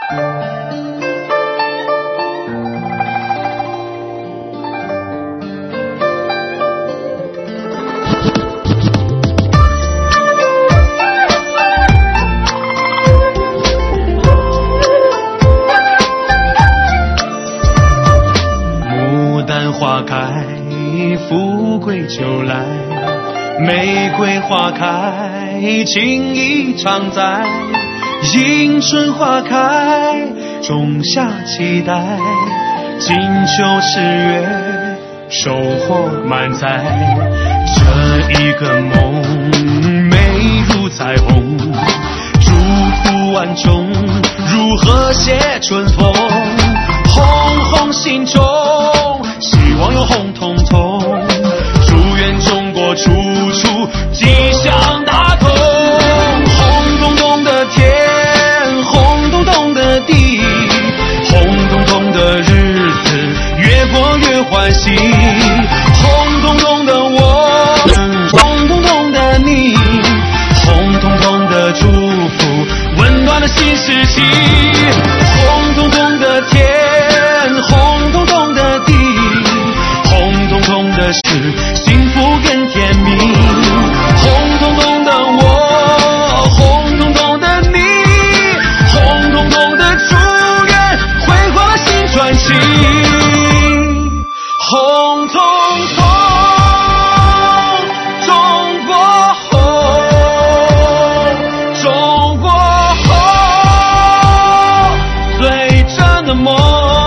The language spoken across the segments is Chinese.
花开，富贵就来；玫瑰花开，情谊常在。迎春花开，仲夏期待。金秋10月，收获满载。这一个梦，美如彩虹，祝福万众，如和谐春风。红红心中，希望有红彤彤，祝愿中国处处吉祥大同。红彤彤的天，红彤彤的地，红彤彤的日子越过越欢喜。红彤彤的我，红彤彤的你，红彤彤的祝福，温暖了新时期。红彤彤的天，红彤彤的地，红彤彤的事，幸福更甜蜜。红彤彤的我，红彤彤的你，红彤彤的祝愿，绘画新传奇。红彤彤，中国红，中国红，最真的梦。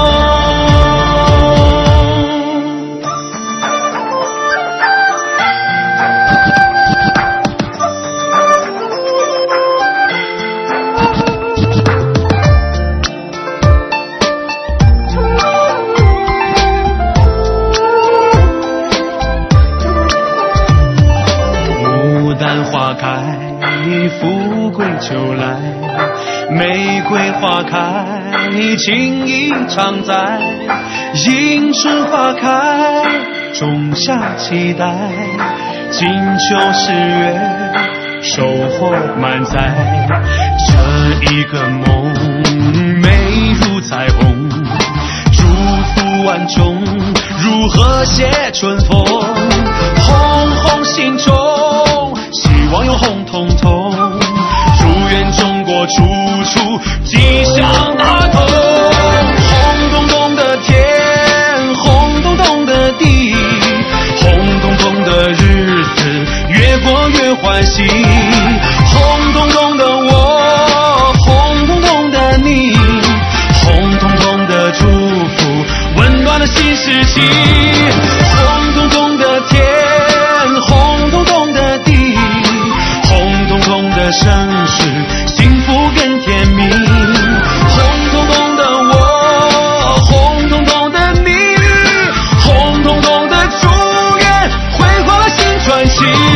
花开，富贵就来；玫瑰花开，情谊常在。迎春花开，仲夏期待。金秋10月，收获满载。这一个梦，美如彩虹，祝福万众，如和谐春风。红红心中，希望有红彤彤，祝愿中国处处吉祥大同。红彤彤的天，红彤彤的地，红彤彤的日子越过越欢喜。红彤彤的我，红彤彤的你，红彤彤的祝福，温暖了新时期。红彤彤的天，红彤彤的地，红彤彤的盛世，幸福更甜蜜。红彤彤的我，红彤彤的你，红彤彤的祝愿，绘画了新传奇。